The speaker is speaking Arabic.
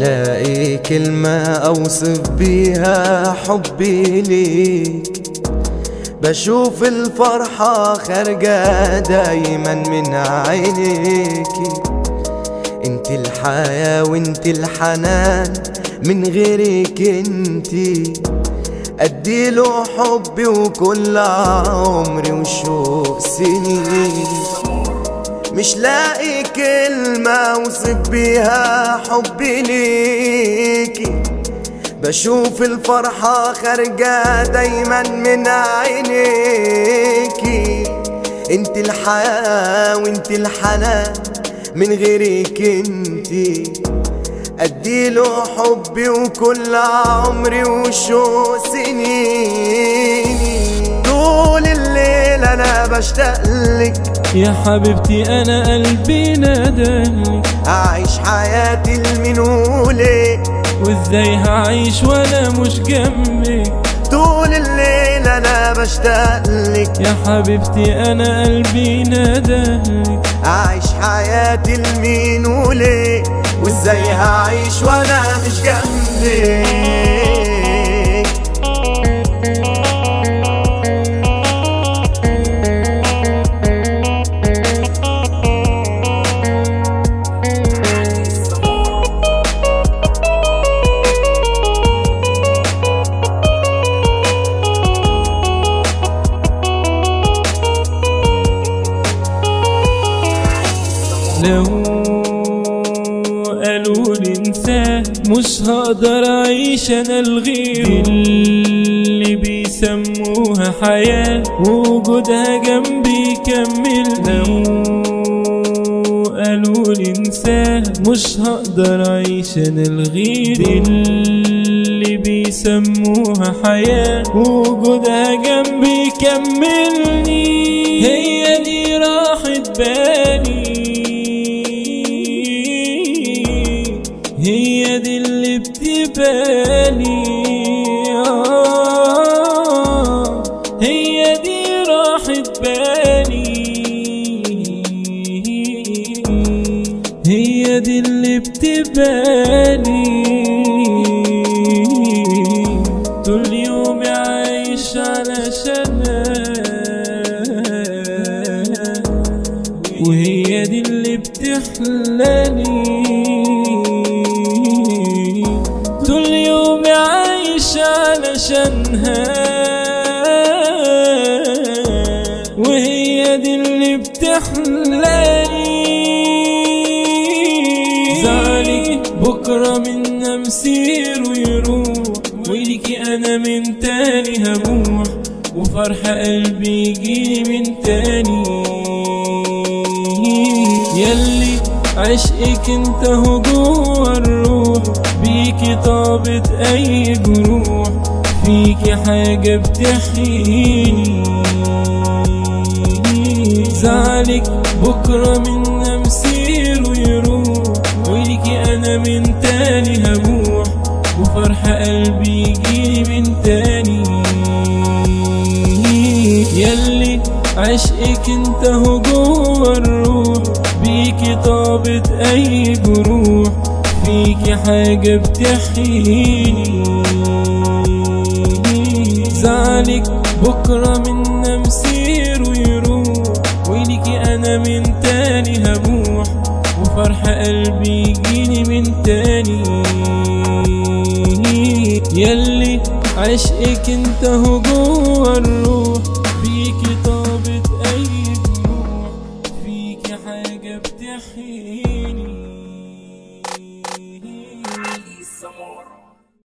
لاقي كلمة أوصف بيها حبي ليك. بشوف الفرحة خارجة دايما من عينيكي. انت الحياة وانت الحنان، من غيرك انتي اديله حبي وكل عمري وشوق سنين. مش لاقي كلمة اوصف بيها حبي ليكي. بشوف الفرحة خارجة دايما من عينيكي. انت الحياة وانت الحنان، من غيرك انتي اديله حبي وكل عمري وشوق سنيني. طول الليل انا بشتاقلك يا حبيبتي، انا قلبي نادالك. اعيش حياتي لمين وليه، وازاي هعيش وانا مش جنبك؟ طول الليل انا بشتاقلك يا حبيبتي، انا قلبي نادالك. اعيش حياتي لمين وليه، وازاي هعيش وانا مش جنبك؟ لو قالوا لي انساه مش هقدر اعيش انا لغيره. اللي بيسموها حياة ووجودها جنبي يكمل. لو قالوا لي انساه مش هقدر اعيش انا لغيره. اللي بيسموها حياة ووجودها جنبي يكملني. هي دي راحة بالي، هي دي اللي بتبالي. هي دي راحة بالي، هي دي اللي بتبالي. طول يومي عايش علشانها، وهي دي اللي بتحلاني. طول يومي عايش علشانها، وهي دي اللي بتحلاني. زعلك بكرة منا مسير ويروح، وليكي انا من تاني هبوح، وفرح قلبي يجي من تاني. ياللي عشقك انت هو جوه الروح، بيكي طابت اي جروح، فيكي حاجة بتحييني. زعلك بكرة منا مسير ويروح، وليكي انا من تاني هبوح، وفرح قلبي يجي من تاني. ياللي عشقك انت هو جوه الروح، بيكي طابت اي جروح، فيكي حاجة بتحييني. زعلك بكرة منا مسير ويروح، وليكي انا من تاني هبوح، وفرح قلبي يجيني من تاني. ياللي عشقك انت هو جوه الروح، بيكي طابت